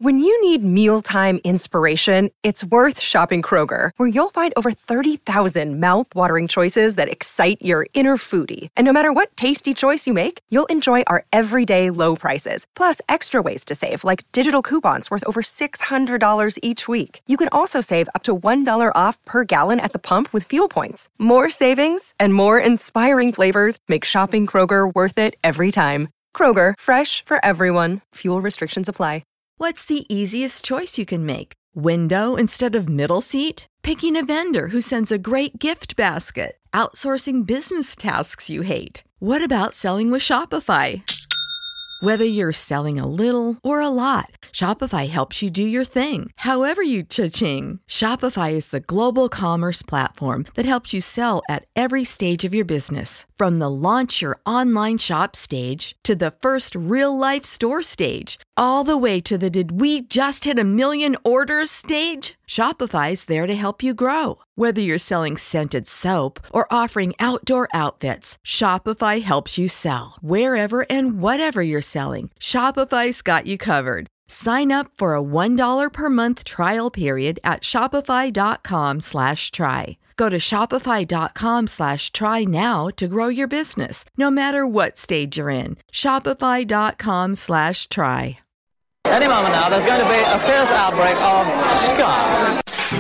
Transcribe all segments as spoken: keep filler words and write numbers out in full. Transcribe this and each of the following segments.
When you need mealtime inspiration, it's worth shopping Kroger, where you'll find over thirty thousand mouth-watering choices that excite your inner foodie. And no matter what tasty choice you make, you'll enjoy our everyday low prices, plus extra ways to save, like digital coupons worth over six hundred dollars each week. You can also save up to one dollar off per gallon at the pump with fuel points. More savings and more inspiring flavors make shopping Kroger worth it every time. Kroger, fresh for everyone. Fuel restrictions apply. What's the easiest choice you can make? Window instead of middle seat? Picking a vendor who sends a great gift basket? Outsourcing business tasks you hate? What about selling with Shopify? Whether you're selling a little or a lot, Shopify helps you do your thing, however you cha-ching. Shopify is the global commerce platform that helps you sell at every stage of your business. From the launch your online shop stage to the first real-life store stage, all the way to the did we just hit a million orders stage. Shopify's there to help you grow. Whether you're selling scented soap or offering outdoor outfits, Shopify helps you sell. Wherever and whatever you're selling, Shopify's got you covered. Sign up for a one dollar per month trial period at shopify.com slash try. Go to shopify.com slash try now to grow your business, no matter what stage you're in. Shopify.com slash try. Any moment now, there's going to be a fierce outbreak of ska.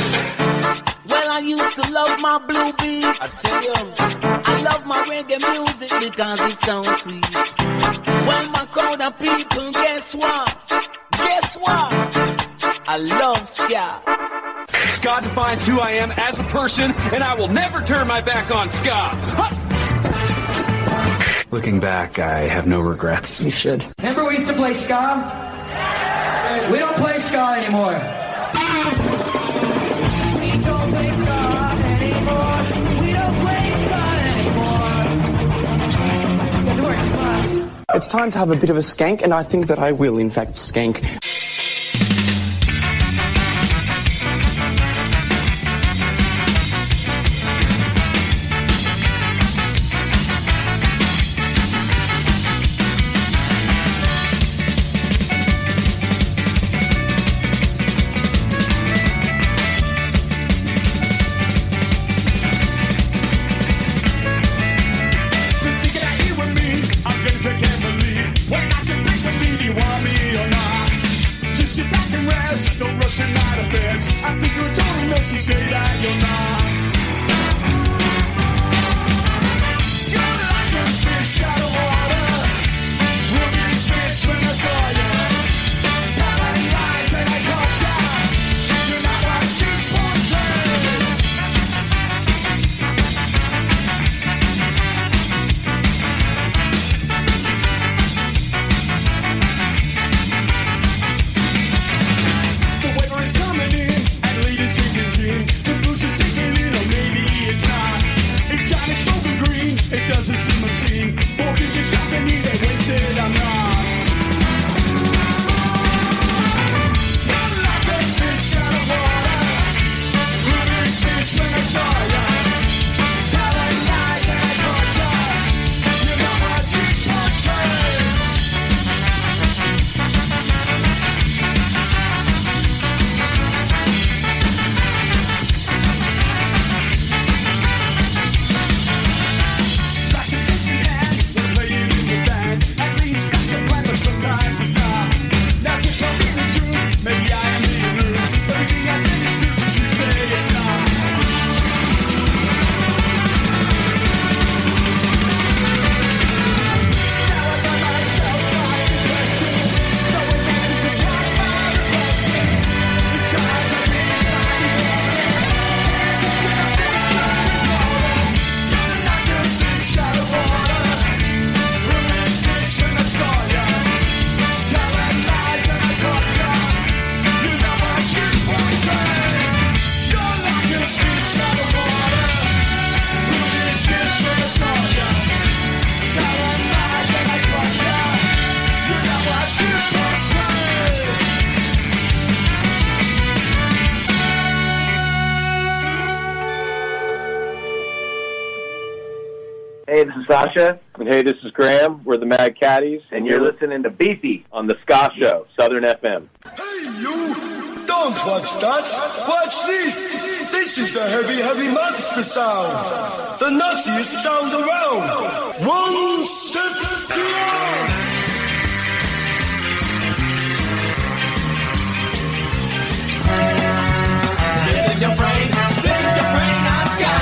Well, I used to love my blue beat. I tell you, I love my reggae music because it sounds sweet. Well, my crowd of people, guess what? Guess what? I love ska. Ska defines who I am as a person, and I will never turn my back on ska. Ha! Looking back, I have no regrets. You should. Remember we used to play ska? We don't play ska anymore. We don't play ska anymore. We don't play ska anymore. It's time to have a bit of a skank, and I think that I will, in fact, skank. Hey, this is Sasha. And hey, this is Graham. We're the Mad Caddies. And you're listening to Beefy on The Ska Show, Southern F M. Hey! you! Don't watch that! Watch this! This is the heavy, heavy monster sound! The nuttiest sound around! One step beyond! This is your brain, this is your brain on Ska!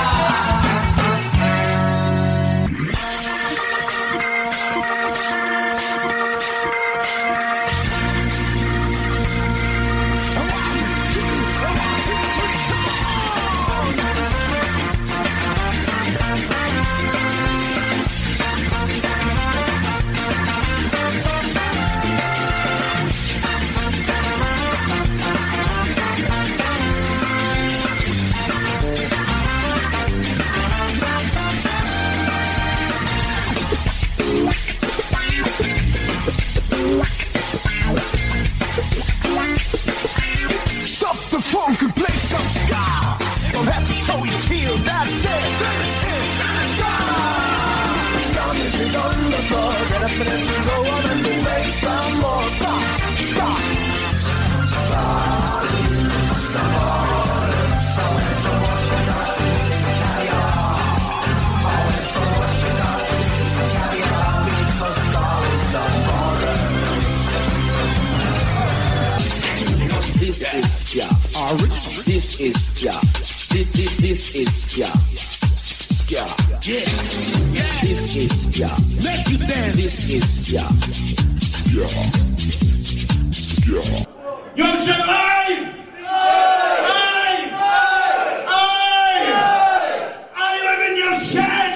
This is Ska. This, this, this is Ska. Ska. Yeah. Yeah. This is Ska. Make you dance. This is Ska. Ska. Ska. Yo, Shabbai! Hey! Hey! I live in your shed!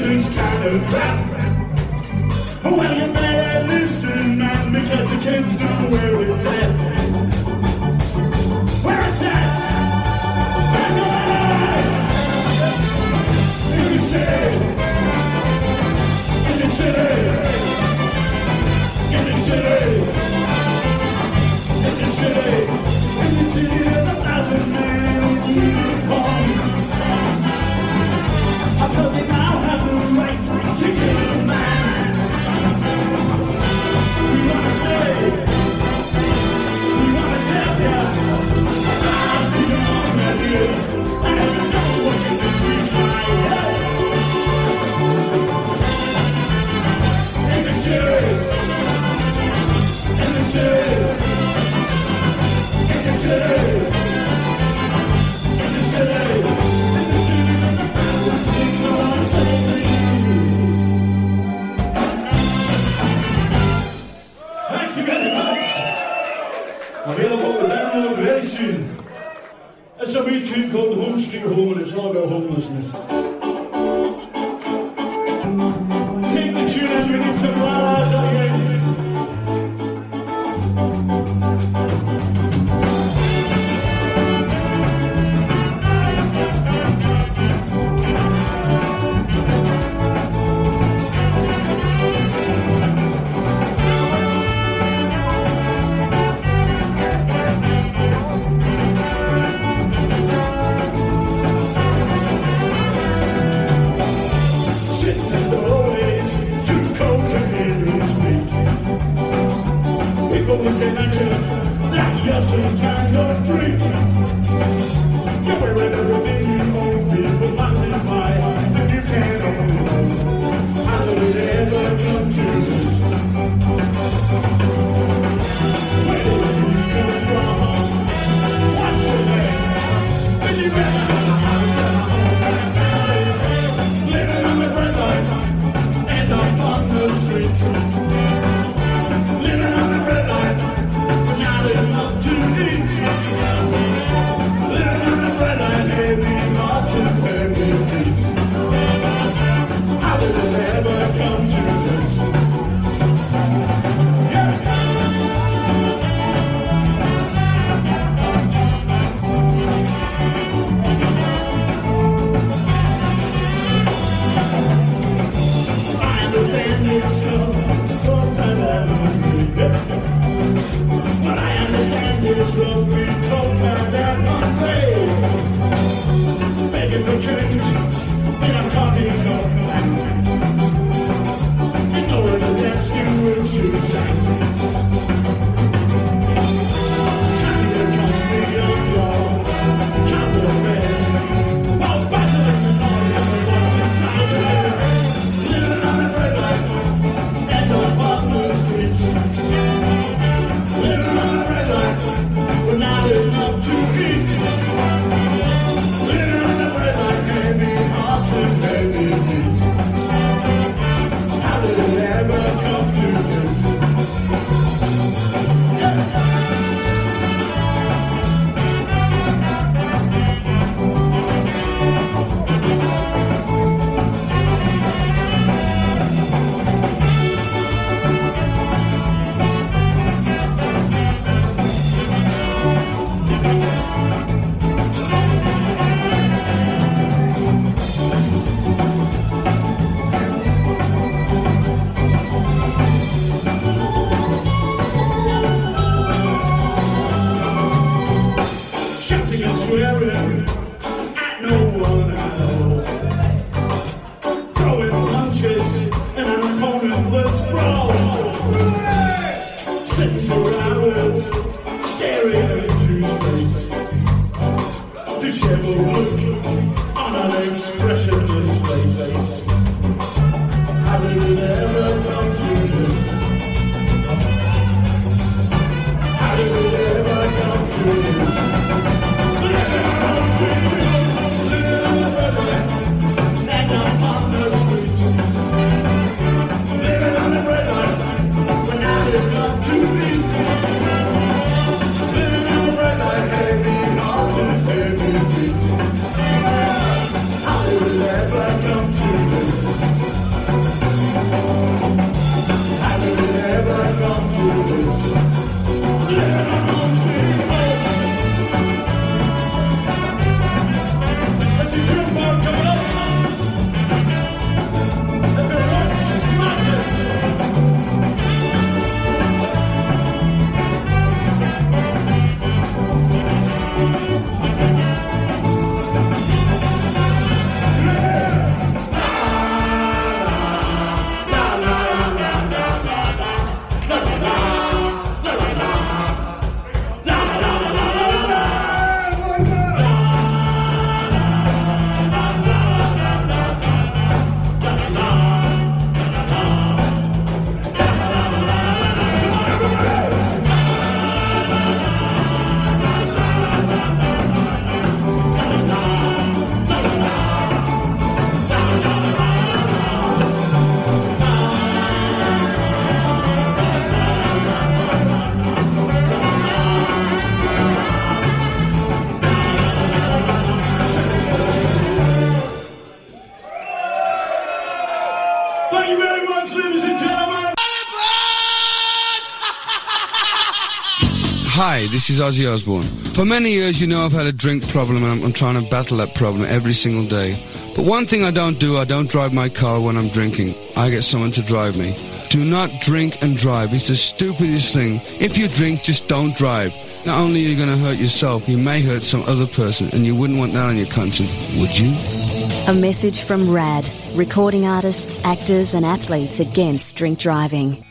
this kind of crap. Well, you better listen, man, because the kids know where it's at. Where it's at. Specialized. In the city. In the city. In the city. In the city. In the city of a thousand men unicorns. I told you now have the right to kill a man. We wanna say, we wanna tell ya, I'll be on that is, and I know what you think we try. In the city, in the city, in the city, in the city, in the city. Thank you very much. Available to download very soon. It's a wee tune called Home Street Home, and it's all about homelessness. Take the tune as we need some lads again. Looking at you, that you're some kind of freak. You're wearing everything you own, people passing by, and you can't own them. How did it ever come to this? Where did you come from? What's your name? Did you better living on the red line, and up on the streets. Living on the red line, not enough to eat. Living on the red line, heavy marching, heavy feet. How did it ever come to this? you very much, ladies and gentlemen. Hi, this is Ozzy Osbourne. For many years, you know I've had a drink problem, and I'm, I'm trying to battle that problem every single day. But one thing I don't do, I don't drive my car when I'm drinking. I get someone to drive me. Do not drink and drive. It's the stupidest thing. If you drink, just don't drive. Not only are you going to hurt yourself, you may hurt some other person, and you wouldn't want that on your conscience, would you? A message from RAD, recording artists, actors and athletes against drink driving.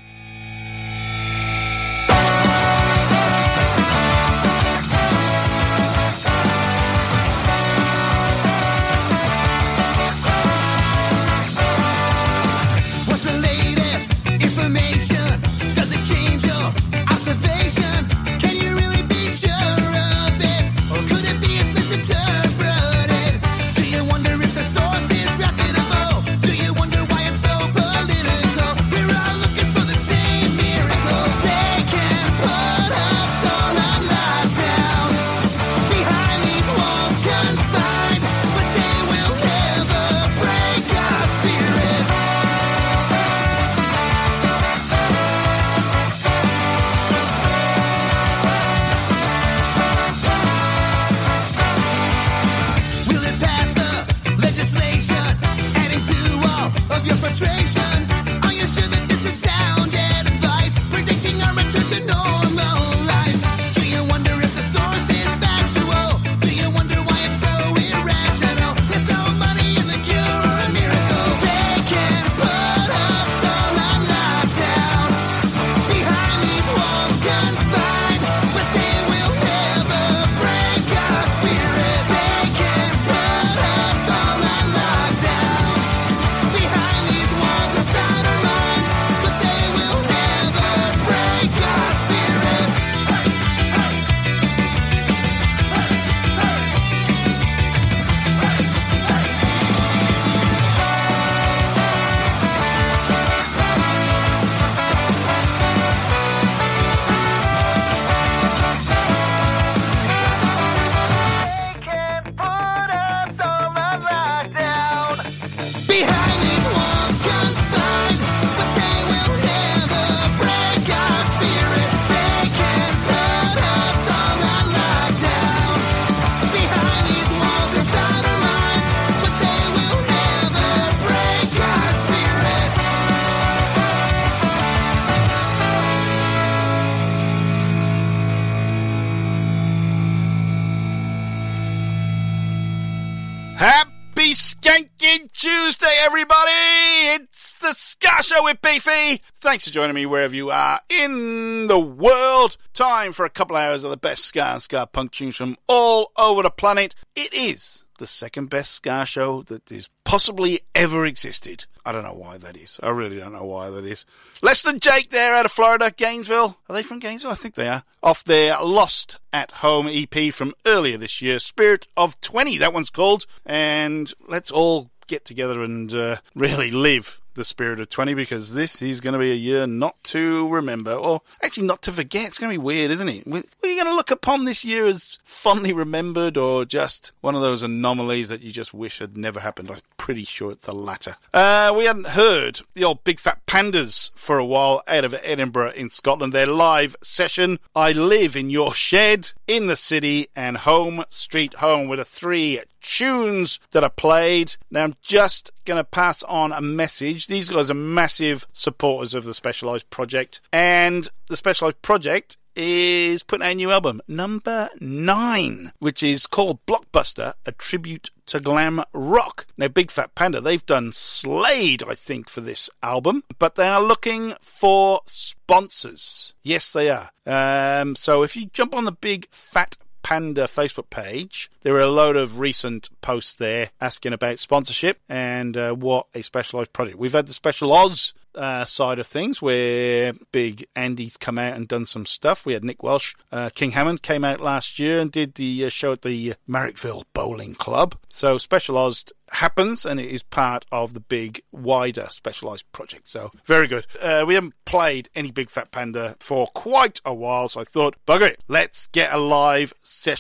Happy Skanking Tuesday, everybody! It's the Ska Show with Beefy. Thanks for joining me wherever you are in the world. Time for a couple of hours of the best ska and ska punk tunes from all over the planet. It is the second best ska show that is possibly ever existed. I don't know why that is. I really don't know why that is. Less Than Jake there out of Florida, Gainesville. Are they from Gainesville? I think they are. Off their Lost at Home E P from earlier this year, Spirit of twenty, that one's called. And let's all get together and uh, really live the spirit of twenty, because this is going to be a year not to remember, or actually not to forget. It's going to be weird, isn't it? Are you going to look upon this year as fondly remembered, or just one of those anomalies that you just wish had never happened? I'm pretty sure it's the latter. Uh, we hadn't heard the old Big Fat Pandas for a while out of Edinburgh in Scotland. Their live session, I Live in Your Shed, In the City, and Home Street Home, with the three tunes that are played. Now I'm just going to pass on a message. These guys are massive supporters of the Specialized Project, and the Specialized Project is putting out a new album, number nine, which is called Blockbuster, a tribute to glam rock. Now, Big Fat Panda, they've done Slade, I think, for this album, but they are looking for sponsors. Yes, they are. Um, so if you jump on the Big Fat Panda Facebook page, there are a load of recent posts there asking about sponsorship and uh, what a Specialized Project. We've had the Special Oz uh, side of things, where Big Andy's come out and done some stuff. We had Nick Welsh, uh, King Hammond came out last year and did the uh, show at the Marrickville Bowling Club. So Special Oz happens, and it is part of the big, wider Specialized Project. So very good. Uh, we haven't played any Big Fat Panda for quite a while, so I thought, bugger it, let's get a live session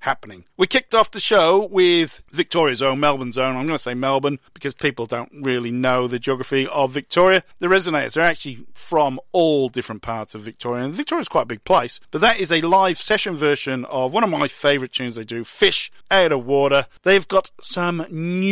happening. We kicked off the show with Victoria's own, Melbourne's own. I'm going to say Melbourne because people don't really know the geography of Victoria. The Resonators are actually from all different parts of Victoria, and Victoria's quite a big place, but that is a live session version of one of my favourite tunes they do, Fish Out of Water. They've got some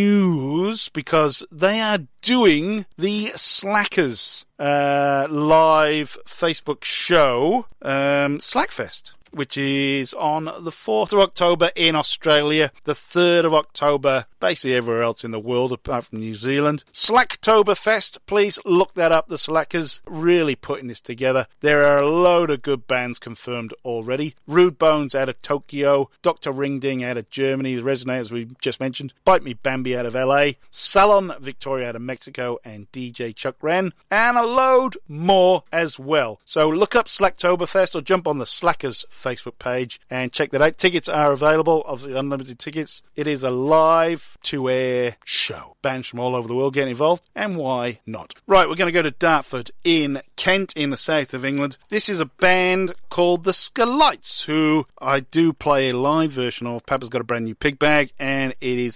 news because they are doing the Slackers uh, live Facebook show, um, Slackfest, which is on the fourth of October in Australia, the third of October basically everywhere else in the world apart from New Zealand. Slacktoberfest, please look that up. The Slackers really putting this together. There are a load of good bands confirmed already. Rude Bones out of Tokyo, Doctor Ringding out of Germany, the Resonators we just mentioned, Bite Me Bambi out of L A, Salon Victoria out of Mexico, and D J Chuck Wren, and a load more as well. So look up Slacktoberfest or jump on the Slackers Facebook page and check that out. Tickets are available, obviously unlimited tickets. It is a live to air show. Bands from all over the world getting involved, and why not? Right, we're going to go to Dartford in Kent in the south of England. This is a band called the Skalites, who I do play a live version of. Papa's got a brand new pig bag, and it is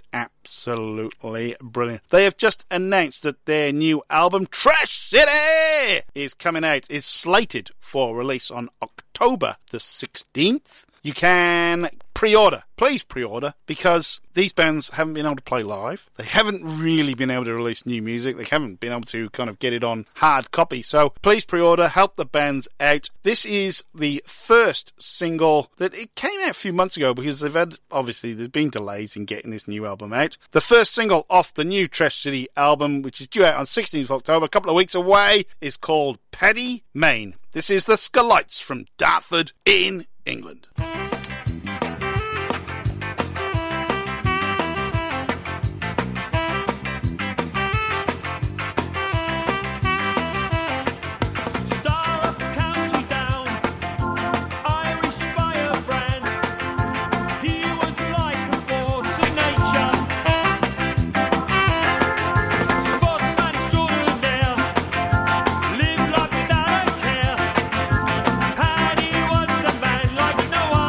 absolutely brilliant. They have just announced that their new album, Trash City, is coming out. It's slated for release on October the sixteenth. You can pre-order. Please pre-order, because these bands haven't been able to play live. They haven't really been able to release new music. They haven't been able to kind of get it on hard copy. So please pre-order, help the bands out. This is the first single that it came out a few months ago, because they've had, obviously, there's been delays in getting this new album out. The first single off the new Trash City album, which is due out on sixteenth of October, a couple of weeks away, is called Paddy Main. This is the Skalites from Dartford in England. No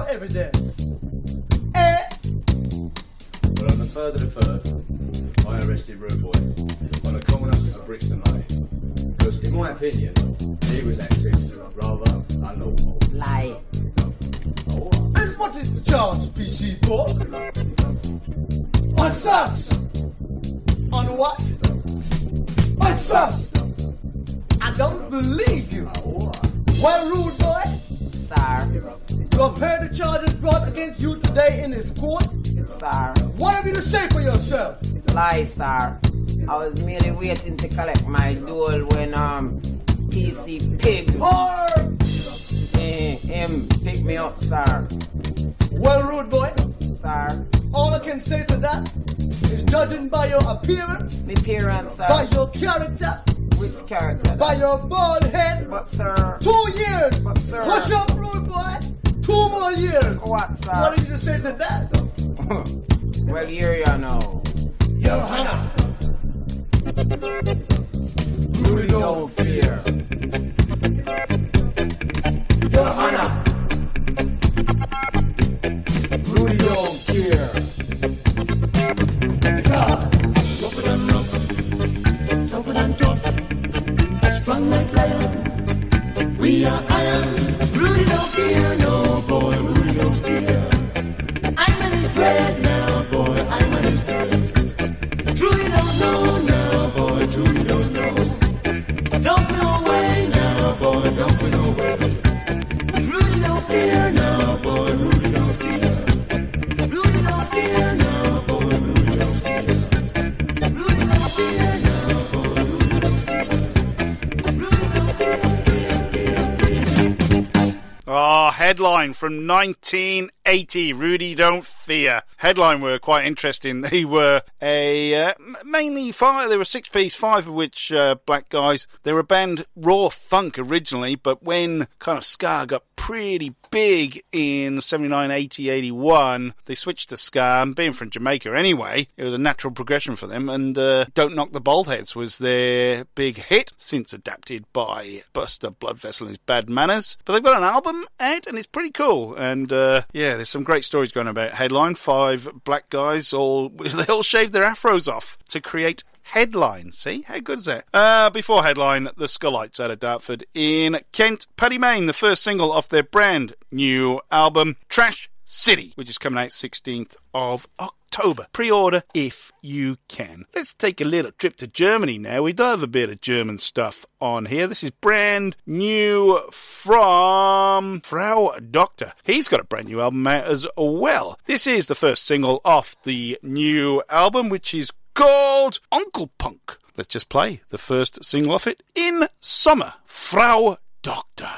evidence. Eh? Well, on the third of the third, I arrested Rude Boy on the corner of Brixton Lane. Because, in my opinion, he was acting rather unlawful. Lie. And what is the charge, P C for? On sus! On what? On sus! I don't believe you. Well, Rude Boy? Sir. You have heard the charges brought against you today in this court? Sir. What have you to say for yourself? Lie, sir. I was merely waiting to collect my dole when, um, P C Pig. Or... Eh, him pick me up, sir. Well, Rude Boy? Sir. All I can say to that is judging by your appearance. My appearance, sir. By your character. Which character? By your bald head. But, sir. Two years. But, sir. Hush up, Rude Boy. Two more years. What, sir? What did you say to that? Well, here you know. Your Honor. Rudy don't fear. Your Honor. Rudy don't care. Because tougher than rough, tougher than tough, strong like lion, we are iron. Rudy don't fear, no boy, Rudy don't fear. I'm in his dread now, boy, I'm in his dread. Truly don't know now, boy, truly don't know. Don't feel no way now, boy, don't feel no way. Rudy don't fear now, boy, Rudy don't fear. Rudy don't fear now, boy, Rudy don't fear. Rudy don't fear now, boy, Rudy don't fear. Rudy don't fear, fear, fear, fear. Ah, headline from nineteen eighty, Rudy Don't Fear. Headline were quite interesting. They were a uh, mainly five. There were six piece, five of which uh, black guys. They were a band Raw Funk originally, but when kind of ska got pretty big in seventy-nine, eighty, eighty-one, they switched to ska. And being from Jamaica anyway, it was a natural progression for them. And uh, Don't Knock the Baldheads was their big hit, since adapted by Buster Bloodvessel and his Bad Manners. But they've got an album out, and it's pretty cool. And uh, yeah, there's some great stories going about Headline. Five black guys, all they all shaved their afros off to create Headline. See? How good is that? Uh, before Headline, the Skullites out of Dartford in Kent. Paddy Mayne, the first single off their brand new album, Trash City, which is coming out sixteenth of October. Pre-order if you can. Let's take a little trip to Germany now. We do have a bit of German stuff on here. This is brand new from Frau Doctor. He's got a brand new album out as well. This is the first single off the new album, which is called Uncle Punk. Let's just play the first single off it, In Summer, Frau Doctor.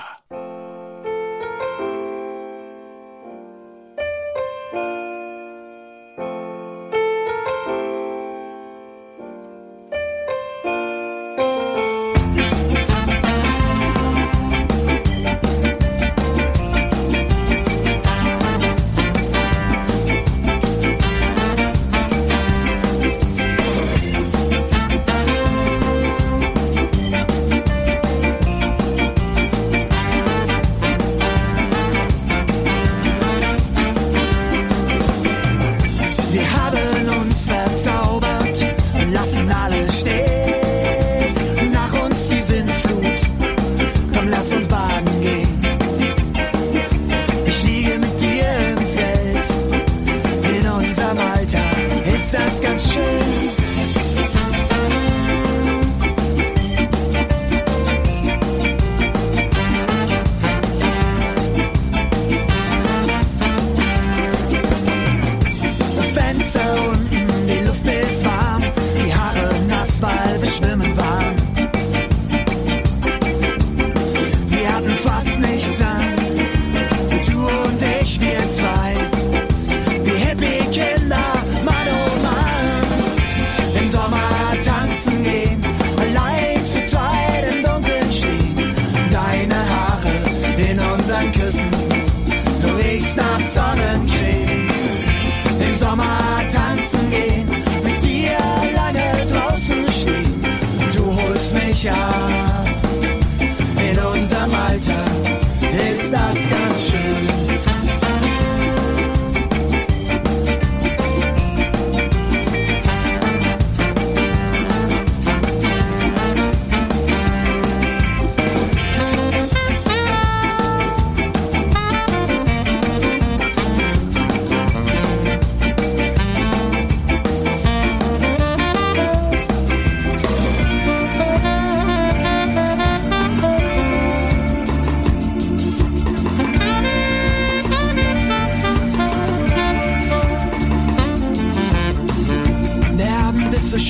In unserem Alter ist das ganz schön.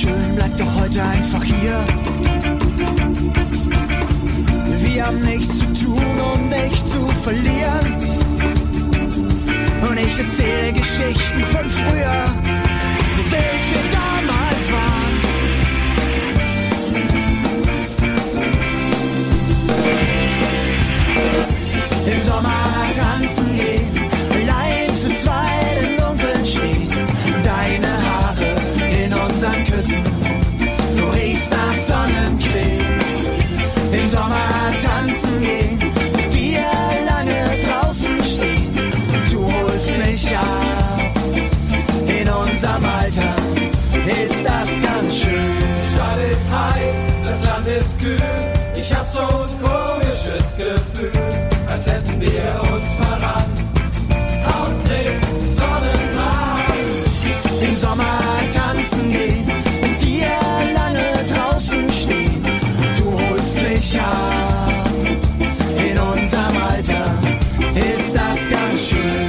schön, bleib doch heute einfach hier. Wir haben nichts zu tun und nichts zu verlieren. Und ich erzähle Geschichten von früher, wie wild wir damals waren. Im Sommer tanzen gehen, allein zu zweit im Dunkeln stehen. Deine Haare in unseren Küssen, du riechst nach Sonnencreme. Im Sommer tanzen gehen, mit dir lange draußen stehen. Und du holst mich ab, in unserem Alter ist das ganz schön. Die Stadt ist heiß, das Land ist kühl, ich hab so ein komisches Gefühl, als hätten wir uns verrannt. Haut nichts, Sonnenbrand. Im Sommer tanzen gehen, mit dir lange draußen stehen. Du holst mich ab, in unserem Alter ist das ganz schön.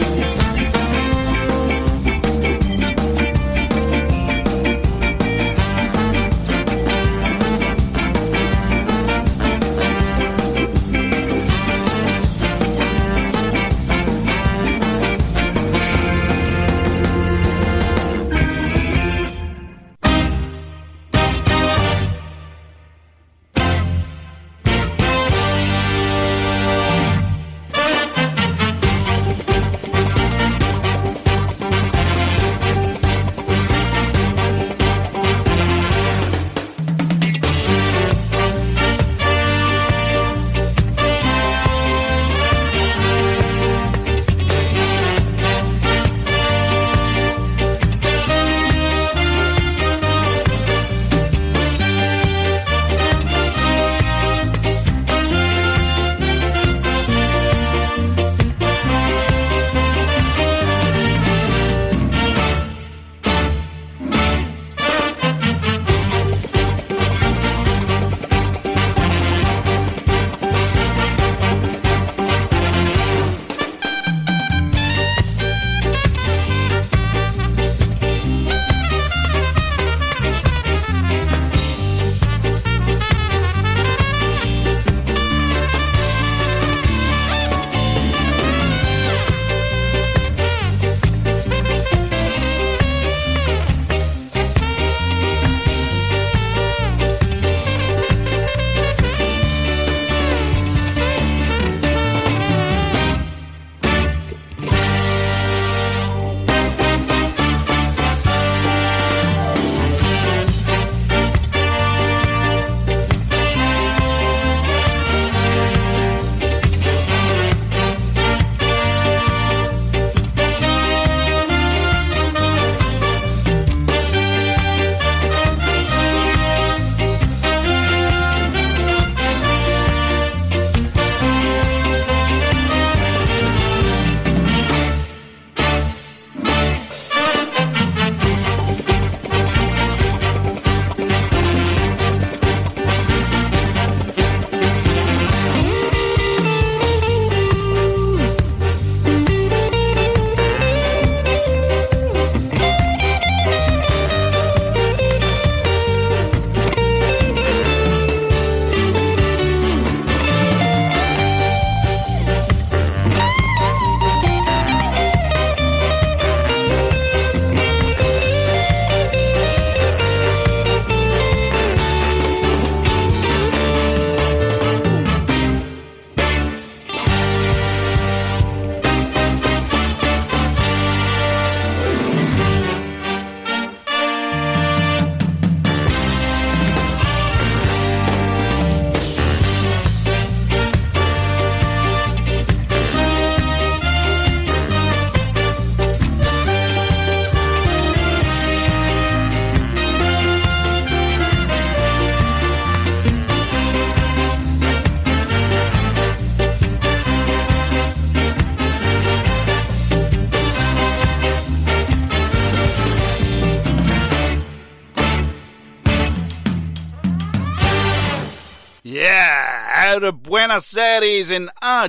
Yeah, out of Buenos Aires in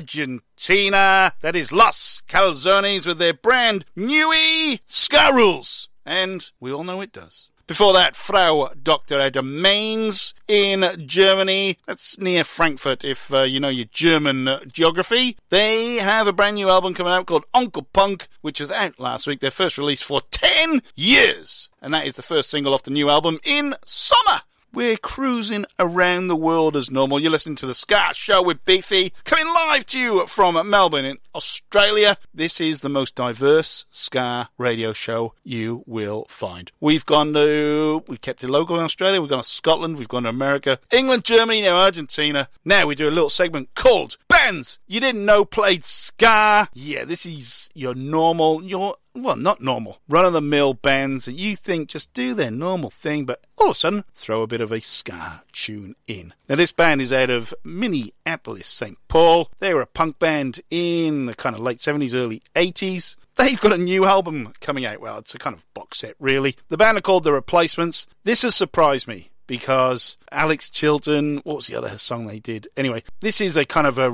Argentina, that is Los Calzones with their brand new Ska Rules. And we all know it does. Before that, Frau Doctor Edda Mainz in Germany. That's near Frankfurt, if uh, you know your German uh, geography. They have a brand new album coming out called Uncle Punk, which was out last week. Their first release for ten years. And that is the first single off the new album in summer. We're cruising around the world as normal. You're listening to The Ska Show with Beefy, coming live to you from Melbourne in Australia. This is the most diverse ska radio show you will find. We've gone to, we kept it local in Australia, we've gone to Scotland, we've gone to America, England, Germany, now Argentina. Now we do a little segment called Bands You Didn't Know Played Ska. Yeah, this is your normal, your well, not normal, run-of-the-mill bands that you think just do their normal thing, but all of a sudden throw a bit of a ska tune in. Now, this band is out of Minneapolis, Saint Paul. They were a punk band in the kind of late seventies, early eighties. They've got a new album coming out. Well, it's a kind of box set, really. The band are called The Replacements. This has surprised me, because Alex Chilton, what was the other song they did? Anyway, this is a kind of a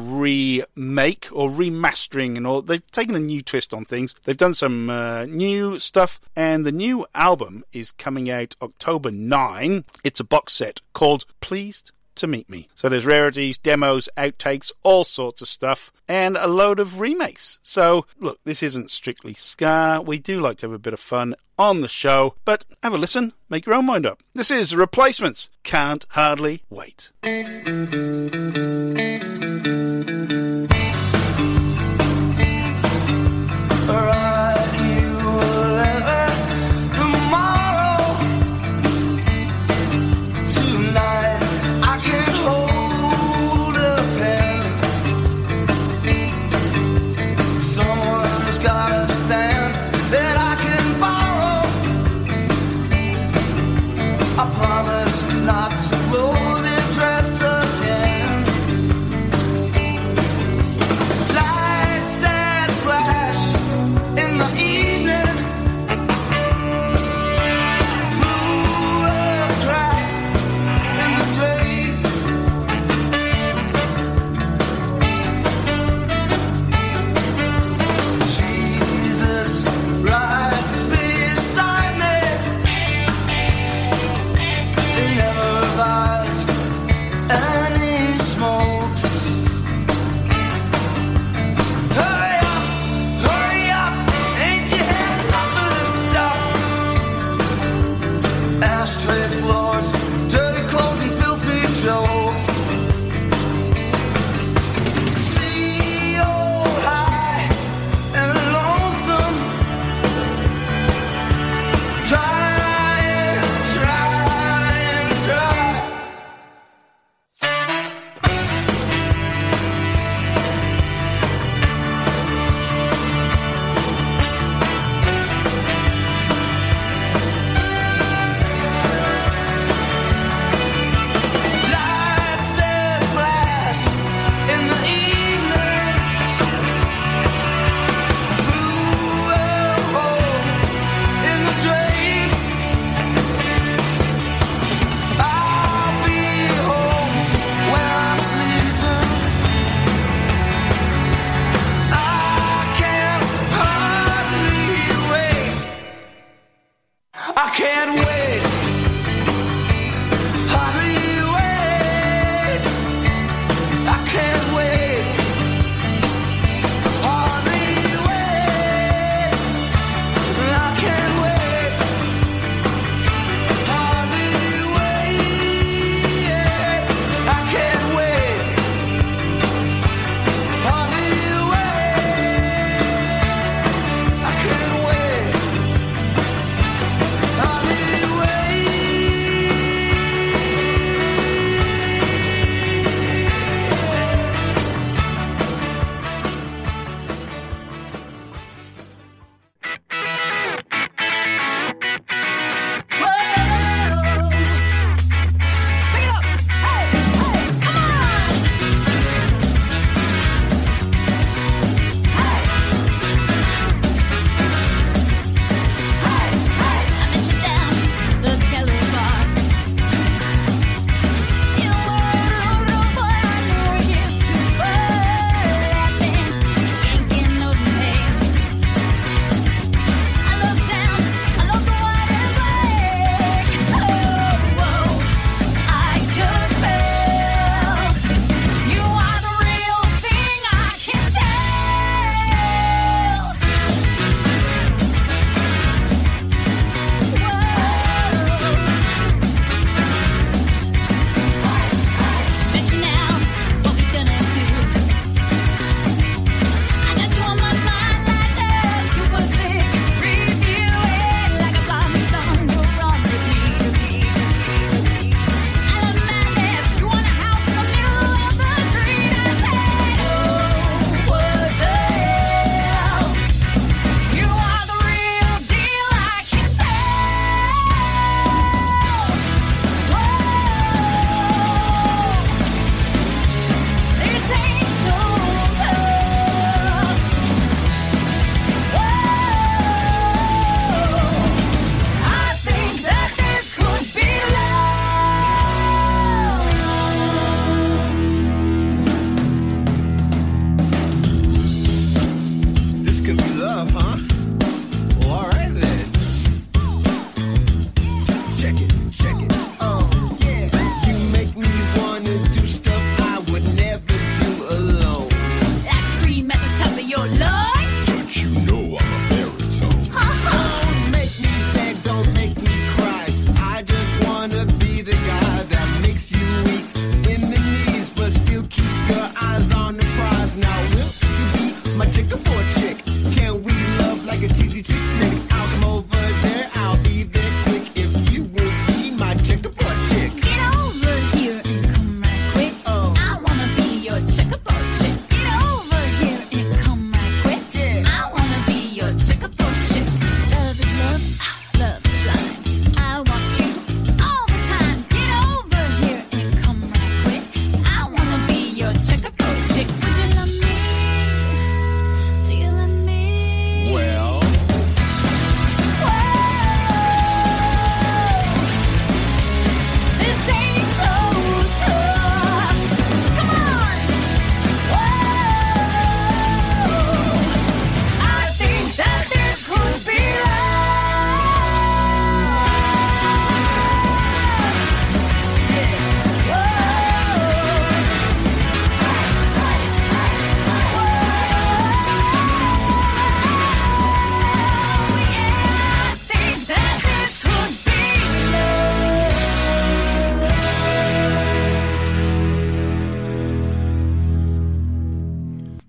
remake or remastering, and all. They've taken a new twist on things. They've done some uh, new stuff, and the new album is coming out October ninth. It's a box set called Pleased to Meet Me. So there's rarities, demos, outtakes, all sorts of stuff, and a load of remakes. So, look, this isn't strictly ska. We do like to have a bit of fun on the show, but have a listen, make your own mind up. This is Replacements. Can't Hardly Wait. Not to blow the dress again.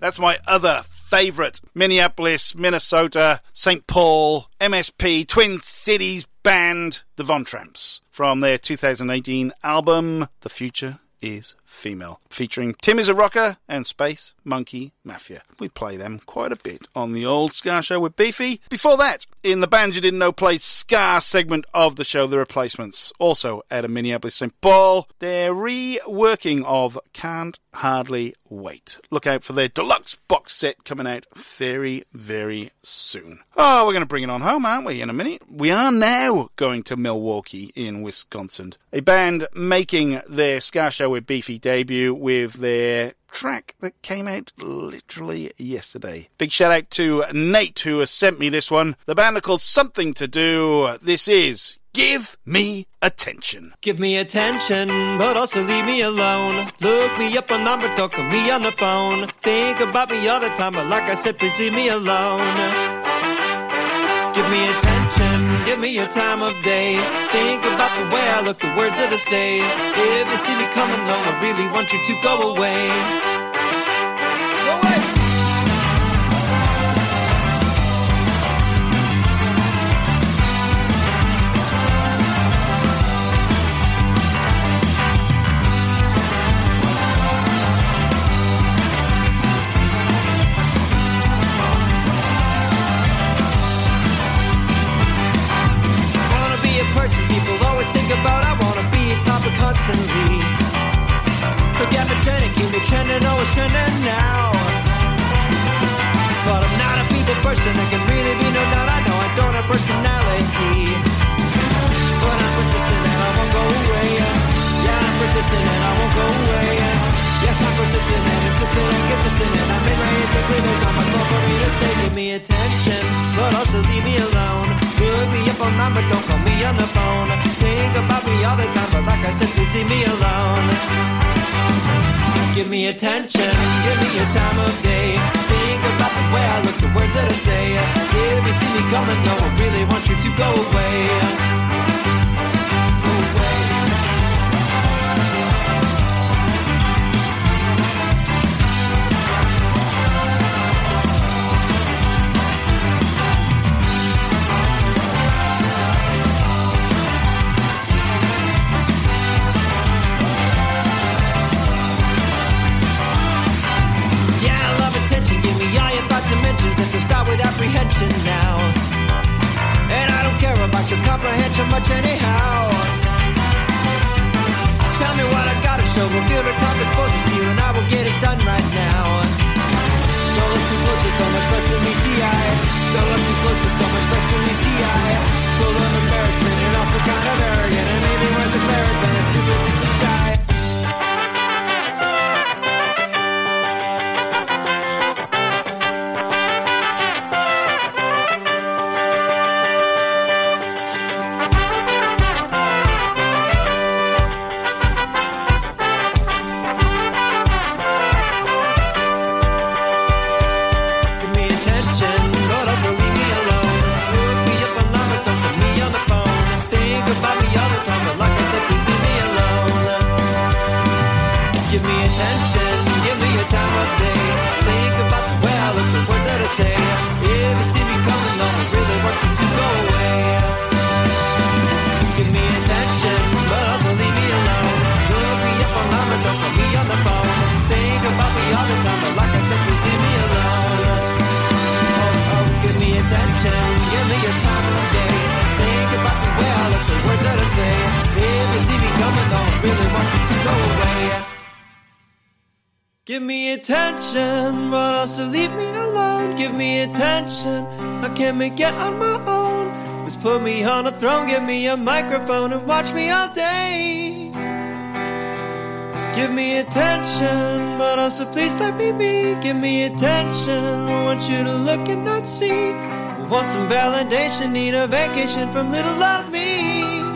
That's my other favourite Minneapolis, Minnesota, Saint Paul, M S P, Twin Cities band, the Von Tramps, from their two thousand eighteen album, The Future is Female, featuring Tim is a Rocker and Space Monkey Mafia. We play them quite a bit on the old Ska Show with Beefy. Before that, in the Bands You Didn't Know Play Ska segment of the show, The Replacements, also out of Minneapolis, Saint Paul, their reworking of Can't Hardly Wait. Look out for their deluxe box set coming out very, very soon. Oh, we're going to bring it on home, aren't we, in a minute? We are now going to Milwaukee in Wisconsin. A band making their Ska Show with Beefy debut with their track that came out literally yesterday. Big shout out to Nate, who has sent me this one. The band are called Something to Do. This is Give Me Attention. Give me attention, but also leave me alone. Look me up on number, talk to me on the phone. Think about me all the time, but like I said, please leave me alone. Give me attention, give me your time of day. Think about the way I look, the words that I say. If you see me coming, no, I really want you to go away. Go away! Person people always think about, I wanna be a topic constantly. So get me trending, keep me trending, always trending now. But I'm not a people person, I can really be no doubt. I know I don't have personality, but I'm persistent and I won't go away. Yeah, I'm persistent and I won't go away. Yes, I'm persistent and insistent and consistent, and I'm in my answer clear. There's not much more for me to say. Give me attention, but also leave me alone. Look me up on number, don't call me on the phone. Think about me all the time, but like I said, please leave me alone. Give me attention, give me your time of day. Think about the way I look, the words that I say. If you see me coming, no, I really want you to go away. Start with apprehension now, and I don't care about your comprehension much anyhow. Tell me what I gotta show, reveal the top it's supposed to steal, and I will get it done right now. Don't look too close, there's so much less than meets the eye. Don't look too close, there's so much less than meets the eye. Full of embarrassment and also kind of arrogant, and maybe worth the embarrassment and stupid piece of shy. Give me attention, but also leave me alone. Give me attention, I can't make it on my own. Just put me on a throne, give me a microphone and watch me all day. Give me attention, but also please let me be. Give me attention, I want you to look and not see. I want some validation, need a vacation from little old me.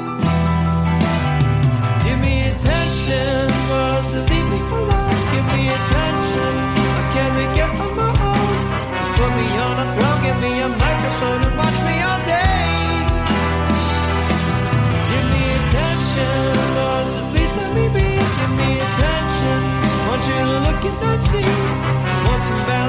Give me attention, but also leave me alone. Give me attention, I can't make it on my own. Just put me on a throne, give me a microphone and watch me all day. Give me attention, oh, so please let me be. Give me attention, want you to look and not see. Want some validation.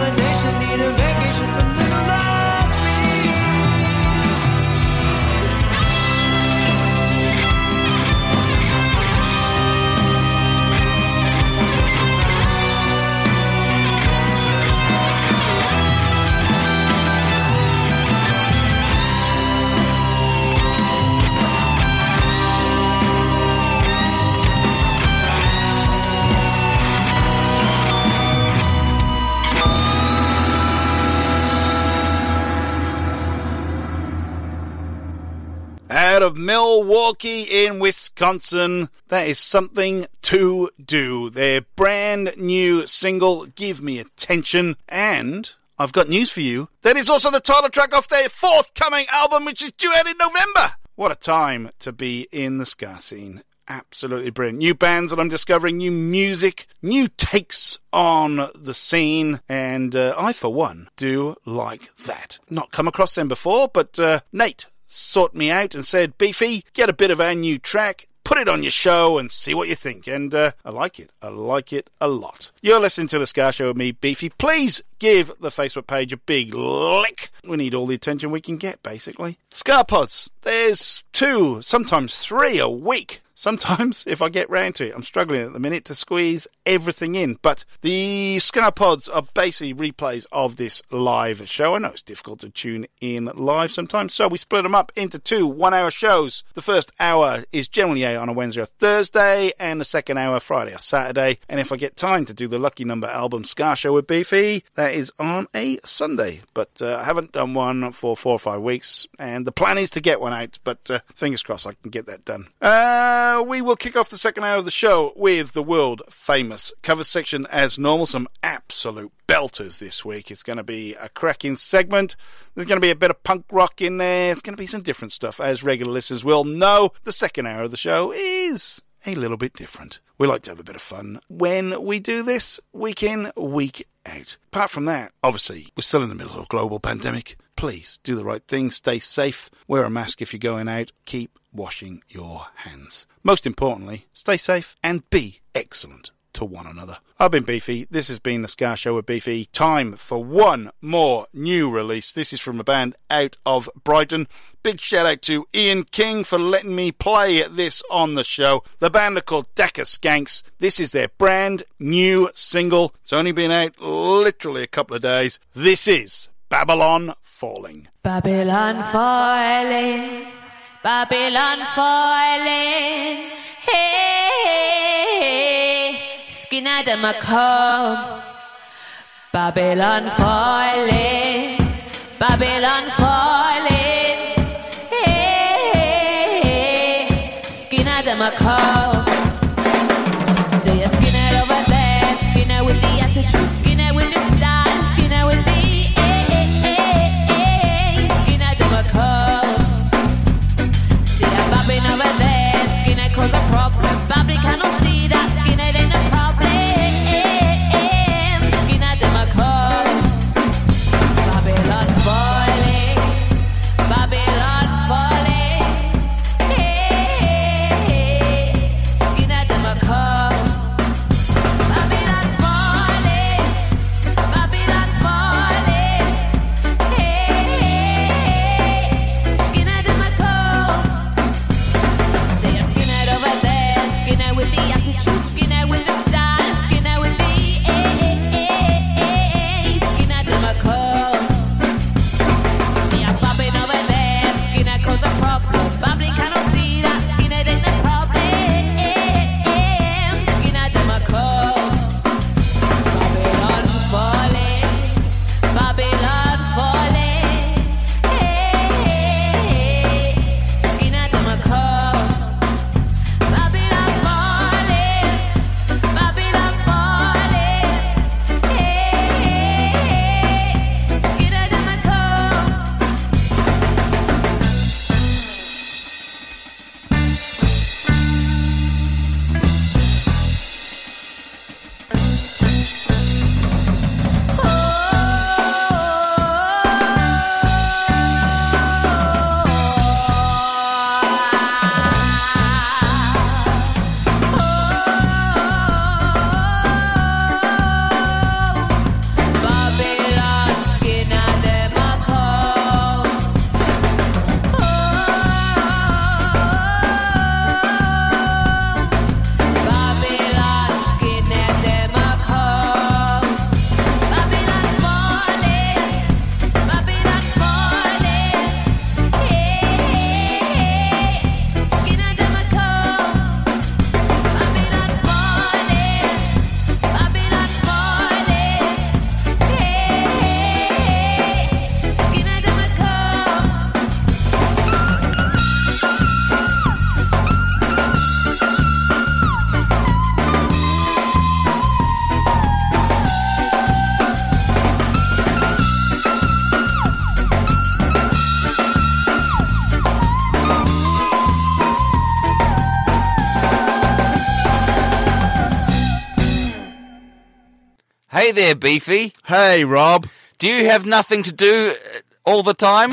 out of Milwaukee in Wisconsin. That is Something to Do. Their brand new single, Give Me Attention. And I've got news for you. That is also the title track off their forthcoming album, which is due out in November. What a time to be in the ska scene. Absolutely brilliant. New bands that I'm discovering, new music, new takes on the scene, and uh, I, for one, do like that. Not come across them before, but uh, Nate sought me out and said, Beefy, get a bit of our new track, put it on your show and see what you think. And uh, I like it. I like it a lot. You're listening to The Ska Show with me, Beefy. Please give the Facebook page a big lick. We need all the attention we can get, basically. Ska Pods. There's two, sometimes three a week. Sometimes, if I get round to it, I'm struggling at the minute to squeeze everything in. But the Ska Pods are basically replays of this live show. I know it's difficult to tune in live sometimes, so we split them up into two one-hour shows. The first hour is generally out on a Wednesday or Thursday, and the second hour Friday or Saturday. And if I get time to do the Lucky Number album Ska Show with Beefy, that is on a Sunday. But uh, I haven't done one for four or five weeks, and the plan is to get one out, but uh, fingers crossed I can get that done. Uh... Uh, we will kick off the second hour of the show with the world-famous cover section as normal. Some absolute belters this week. It's going to be a cracking segment. There's going to be a bit of punk rock in there. It's going to be some different stuff. As regular listeners will know, the second hour of the show is a little bit different. We like to have a bit of fun when we do this, week in, week out. Apart from that, obviously, we're still in the middle of a global pandemic. Please do the right thing. Stay safe. Wear a mask if you're going out. Keep washing your hands. Most importantly, stay safe and be excellent to one another. I've been Beefy. This has been The Ska Show with Beefy. Time for one more new release. This is from a band out of Brighton. Big shout out to Ian King for letting me play this on the show. The band are called Dakka Skanks. This is their brand new single. It's only been out literally a couple of days. This is Babylon Falling. Babylon falling, Babylon falling, hey, skin Adam a come. Babylon falling, Babylon falling, hey, skin Adam a come. Say a skinner over there, skinner with the attitude, skinner with the style, skinner with the over there, skinhead cause a problem. Babby cannot see that skinhead ain't a problem. Skinhead them a call. Babylon falling, Babylon falling. Hey, skinhead them a call. Babylon falling, Hey there, Beefy. Hey, Rob. Do you have nothing to do all the time?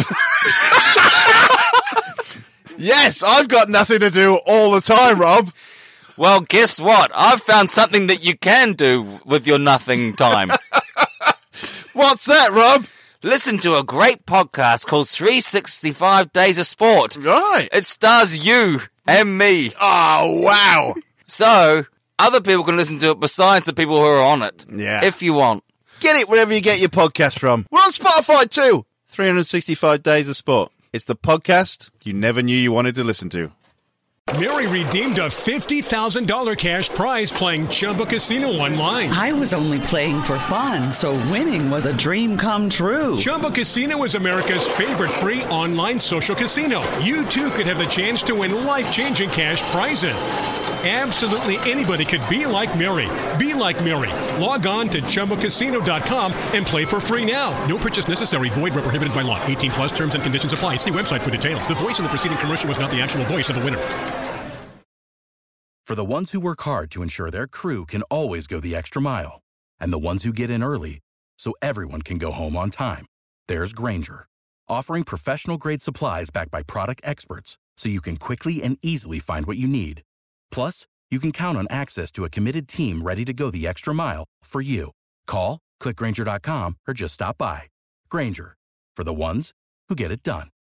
Yes, I've got nothing to do all the time, Rob. Well, guess what? I've found something that you can do with your nothing time. What's that, Rob? Listen to a great podcast called three sixty-five Days of Sport. Right. It stars you and me. Oh, wow. So, other people can listen to it besides the people who are on it. Yeah. If you want. Get it wherever you get your podcast from. We're on Spotify too. three sixty-five Days of Sport. It's the podcast you never knew you wanted to listen to. Mary redeemed a fifty thousand dollars cash prize playing Chumba Casino online. I was only playing for fun, so winning was a dream come true. Chumba Casino is America's favorite free online social casino. You, too, could have the chance to win life-changing cash prizes. Absolutely anybody could be like Mary. Be like Mary. Log on to Chumba Casino dot com and play for free now. No purchase necessary. Void where prohibited by law. eighteen plus terms and conditions apply. See website for details. The voice in the preceding commercial was not the actual voice of the winner. For the ones who work hard to ensure their crew can always go the extra mile, and the ones who get in early so everyone can go home on time, there's Grainger, offering professional-grade supplies backed by product experts so you can quickly and easily find what you need. Plus, you can count on access to a committed team ready to go the extra mile for you. Call, click Grainger dot com, or just stop by. Grainger, for the ones who get it done.